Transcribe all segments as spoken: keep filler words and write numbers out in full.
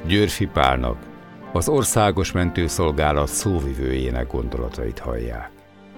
Győrfi Pálnak, az Országos Mentőszolgálat szóvivőjének gondolatait hallják.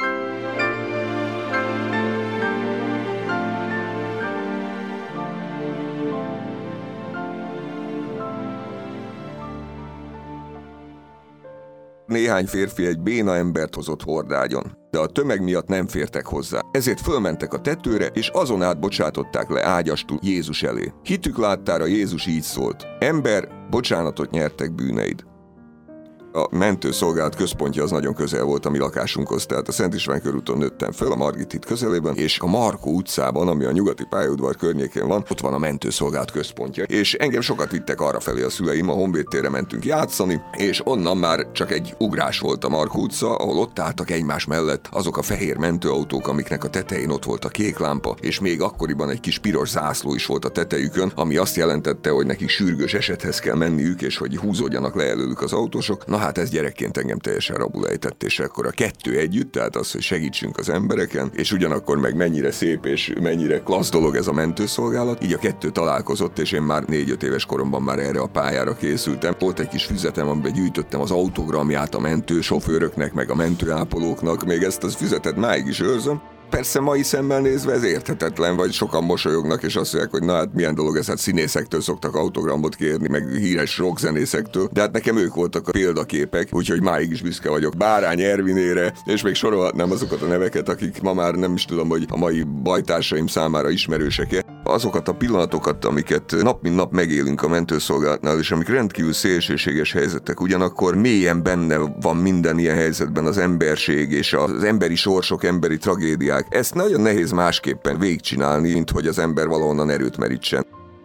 Néhány férfi egy béna embert hozott hordágyon, de a tömeg miatt nem fértek hozzá. Ezért fölmentek a tetőre, és azon át bocsátották le ágyastul Jézus elé. Hitük láttára Jézus így szólt: ember, bocsánatot nyertek bűneid. A mentőszolgálat központja az nagyon közel volt a mi lakásunkhoz, tehát a Szent István körúton nőttem föl, a Margit híd közelében, és a Markó utcában, ami a nyugati pályaudvar környékén van, ott van a mentőszolgálat központja. És engem sokat vittek arrafelé a szüleim, a Honvéd térre mentünk játszani, és onnan már csak egy ugrás volt a Markó utca, ahol ott álltak egymás mellett azok a fehér mentőautók, amiknek a tetején ott volt a kék lámpa, és még akkoriban egy kis piros zászló is volt a tetejükön, ami azt jelentette, hogy nekik sürgős esethez kell menniük, és hogy húzódjanak le előlük az autósok. Na hát ez gyerekként engem teljesen rabul ejtett, és akkor a kettő együtt, tehát az, hogy segítsünk az embereken, és ugyanakkor meg mennyire szép és mennyire klassz dolog ez a mentőszolgálat, így a kettő találkozott, és én már négy-öt éves koromban már erre a pályára készültem. Volt egy kis füzetem, amiben gyűjtöttem az autogramját a mentősofőröknek, meg a mentőápolóknak, még ezt az füzetet máig is őrzöm. Persze mai szemmel nézve ez érthetetlen, vagy sokan mosolyognak, és azt mondják, hogy na hát milyen dolog ez, hát színészektől szoktak autogramot kérni, meg híres rockzenészektől, de hát nekem ők voltak a példaképek, úgyhogy máig is büszke vagyok Bárány Ervinére, és még sorolhatnám azokat a neveket, akik ma már nem is tudom, hogy a mai bajtársaim számára ismerősek-e. Azokat a pillanatokat, amiket nap mint nap megélünk a mentőszolgálatnál, és amik rendkívül szélsőséges helyzetek, ugyanakkor mélyen benne van minden ilyen helyzetben az emberség és az emberi sorsok, emberi tragédiák. Ezt nagyon nehéz másképpen végigcsinálni, mint hogy az ember valahonnan erőt merítsen.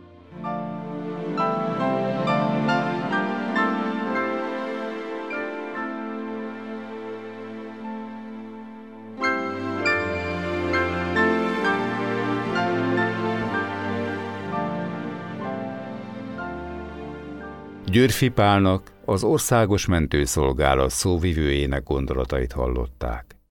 Győrfi Pálnak, az Országos Mentőszolgálat szóvivőjének gondolatait hallották.